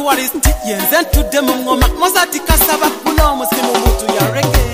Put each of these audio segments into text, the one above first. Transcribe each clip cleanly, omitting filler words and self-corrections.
waristi yenze ntudde mu ngoma Mozart kasaba kulo musimu mutu ya reggae.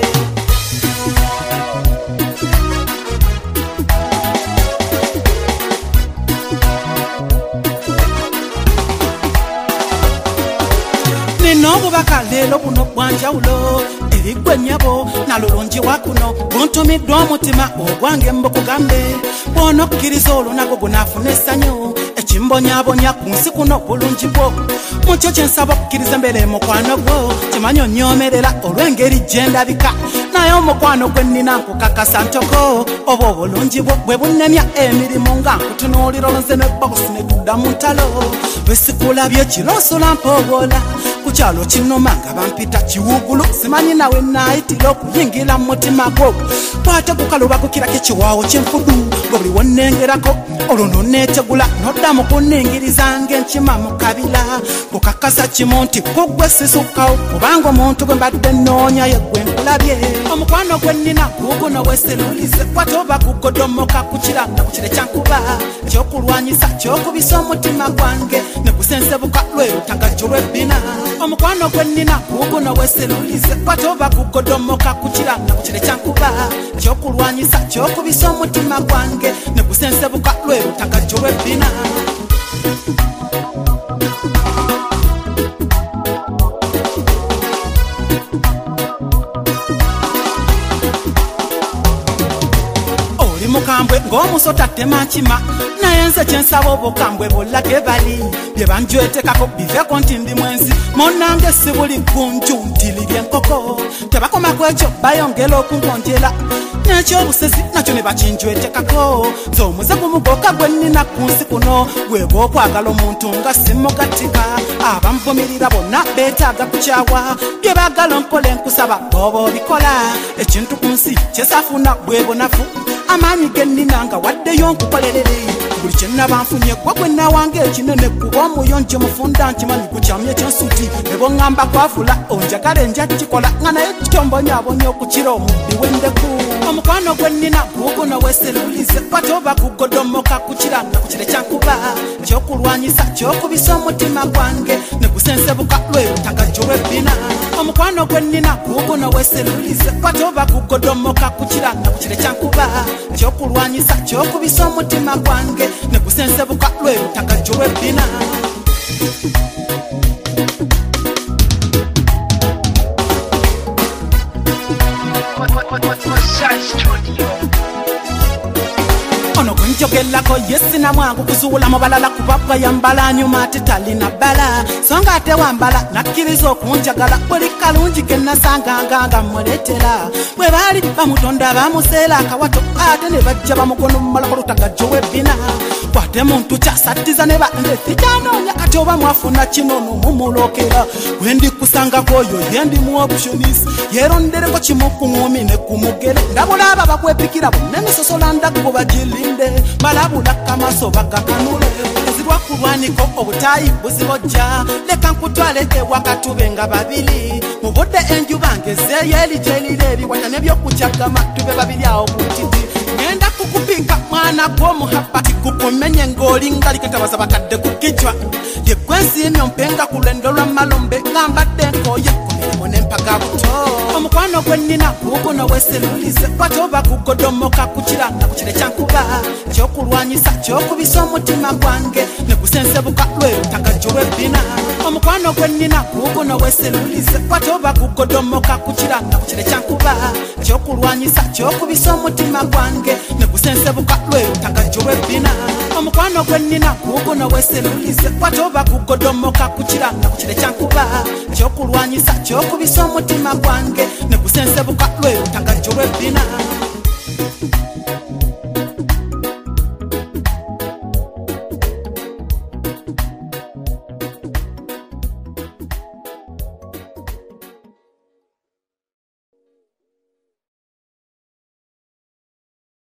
Nino bubaka lelo buno bwanjawulo erigwe nyabo nalulungi wakuno buntumiddwa omutima ogwange mbukugambe bwono kkiriza olunago gunaafuna essanyu ekimbonyabonya ku nsi kuno bulungi bwo mukyo kyensaba okukkiriza embeera mukwano gwo kimanyi onnyomerera olw'engeri gye ndabika naye omukwano gwe nnina nkukakasa ntoko oba obulungi bwo bwe bunnemya emirimu nga nkutunuulira olonze nebbakusi ne tudda mu ntalo bwe sikulabye kironsula mpoobola ku kyalo kinoma nga bampita kiwugulu simanyi nawe naayitira okuyingira mu mutima gwo kwate kukaluba kukirako ekiwaawo ky'enfudu nga buli wonnengerako olwo nonneetegula noddamu kunningiriza ng'enkima mu kabira kukakasa kimu nti kuggwe sisukkawo kubanga omuntu gwe mbadde nnoonya ye gwe nkulabye omukwano gwe nnina guuguno wesenulize kwate oba gugodomoka ku kiranga ku kire kyankuba ekyokulwanyisa kyokubisa omutima gwange ne gusensebuka lwerutagajjo lw'ebbina omukwano gwe nnina guuguno wesenulize kwate oba gugodomoka ku kiranga ku kire kyankuba ekyokulwanyisa kyokubisa omutima gwange ne gusensebuka lwerutagajjo lw'ebbina mukambwe ng'omusota temakima naye nze kyensaba obukambwe bulage bali bye banjwetekako biveko nti ndi mwenzi monange si buli gunju ntilirye enkoko tebakomako ekyo bayongera okungonjera n'ekyobusezi nakyo ne bakinjwetekako nze omuze gumugoka gwe nnina ku nsi kuno gweba okwagala omuntu nga simugatika abamuvumirira bonna beetaaga kukyawa bye baagala nkole nkusaba booba obikola ekintu ku nsi kyesafuna bwe bunafu amaanyi ge nnina nga waddeyo nkukolerere buli kye nnaba nfunye gwe gwe nnawange ekinene kuba omuyonje mufunda nkimanyi gukyamya ekyensuti ne boŋŋamba kwavula onjagala enja kikola nga naye kitombonyabonya okukira omubbi w'endeku omukwano gwe nnina guuguno wesenulize kwate oba gugodomoka ku kiranga ku kire kyankuba ekyokulwanyisa kyokubisa omutima gwange ne gusensebuka lwerutagajjo lw'ebbina omukwano gwe nnina guuguno wesenulize kwate oba gugodomoka ku kiranga ku kire kyankuba ekyokulwanyisa kyokubisa omutima gwange ne gusensebuka lwerutagajjo lw'ebbina ono kunjogelako yesina mwangu kuzuula mu balala kubabwa yambala nyuma ate talina bbala so nga ate wambala nakkiriza okunjagala buli kalungi ke nasanganga nga mmuleetera bwe baali bamutonda bamuseera akawato ate ne bajja bamugono mu malako lutagajjo w'ebbina kwate muntu kyasattiza ne bandeti kyanoonya kati oba mwafuna kinono mumulokera bwe ndikusangako oyo ye ndi mu optionis yeerondereko kimu ku ŋumi ne ku mugere ndabula aba bakwepikira bonna emisosola ndakuba gilinde balabulako amaaso bagakanule ezirwa ku lwaniko obutaayi buzibojja leka nkutwale ewaka tube nga babiri mu budde enjuba ngezeeyo erijerira ebiwata n'ebyokukyagama tube babiri awo butiti ngenda kukupika mwana gw'omuhaba tikukumenye ng'olingalike tabaza bakadde kukijwa yegwensiimye ompenga ku lwendo lwa malombe ngambadde nkooye ku mirimu n'empaga buto omukwano gwe nnina guuguno wesenulize kwate oba gugodomoka ku kiranga ku kire kyankuba ekyokulwanyisa kyokubisa omutima gwange ne gusensebuka lwerutagajjo lw'ebbina omukwano gwe nnina guuguno wesenulize kwate oba gugodomoka ku kiranga ku kire kyankuba ekyokulwanyisa kyokubisa omutima gwange ne gusensebuka lwerutagajjo lw'ebbina omukwano gwe nnina guuguno wesenulize kwate oba gugodomoka ku kiranga ku kire kyankuba ekyokulwanyisa kyokubisa omutima gwange ne gusensebuka lwerutagajjo lw'ebbina